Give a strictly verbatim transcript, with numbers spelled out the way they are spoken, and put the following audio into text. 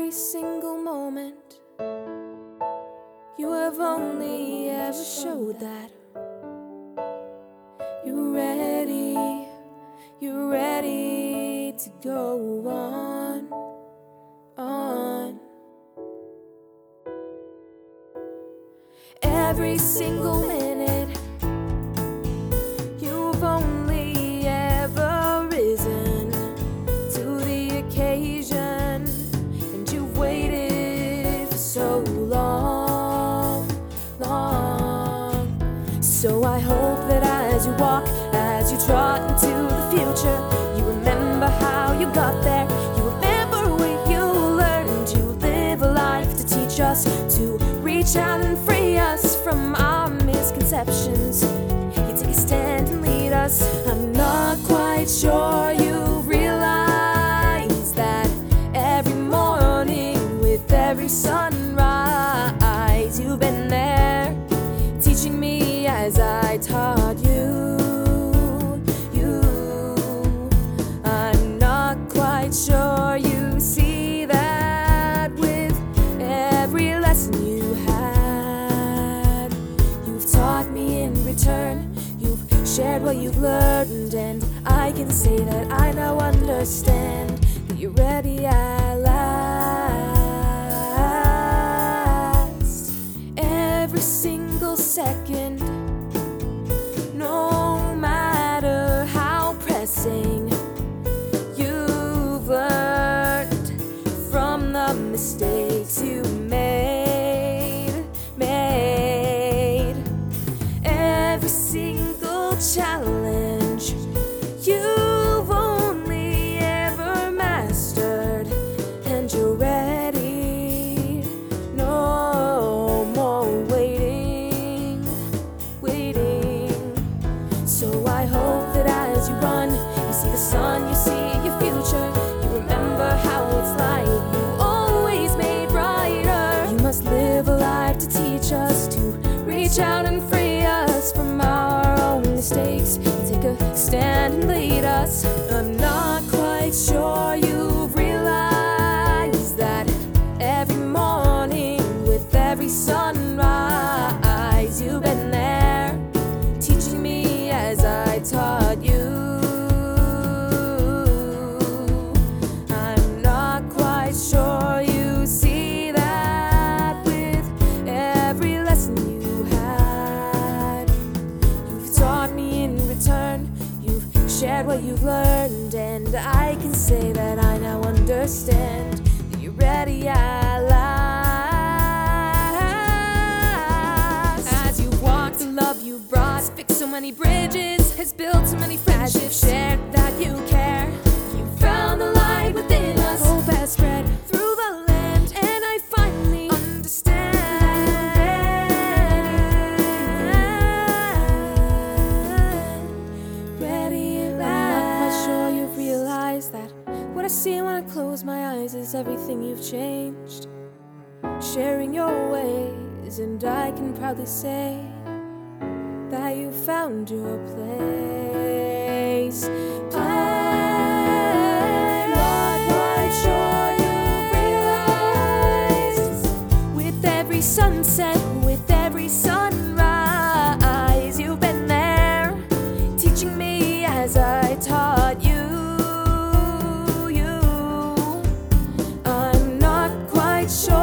every single moment. You have only ever showed that you're ready, you're ready to go on, on. Every single minute, you've only ever risen to the occasion, and you've waited for so long, long. So I hope that as you walk, as you trot into the future, you remember how you got there, you remember what you learned, you live a life to teach us, to reach out and free us from our misconceptions. You take a stand and lead us. I'm not quite sure you realize that every morning with every sunrise, you've been there teaching me as I taught you. You, I'm not quite sure you see that with every lesson you had, you've taught me in return. You've shared what you've learned, and I can say that I now understand that you're ready at last. Every single second, no matter how pressing, you've learned from the mistakes you made, made. Every single challenge you've only ever mastered, and you're ready. No more waiting, waiting. So I hope that as you run, you see the sun, you see your future, you remember how it's like you always made brighter. You must live a life to teach us, to reach out and free us from our own mistakes. You take a stand and lead us. I'm not quite sure you've realized that every morning with every sunrise, you've been there teaching me as I taught you. I'm not quite sure you see that with every lesson you had, you've taught me in return. You've shared what you've learned, and I can say that I now understand that you're ready at last. As you walk, the love you've brought, fixed so many bridges, has built so many friendships, shared that you care. You found the light within us, hope has spread through the land, and I finally understand. Ready at last. I'm not quite sure you've realized that what I see when I close my eyes is everything you've changed, sharing your ways, and I can proudly say that you found your place. I'm not quite sure you realize with every sunset, with every sunrise, you've been there teaching me as I taught you. You, I'm not quite sure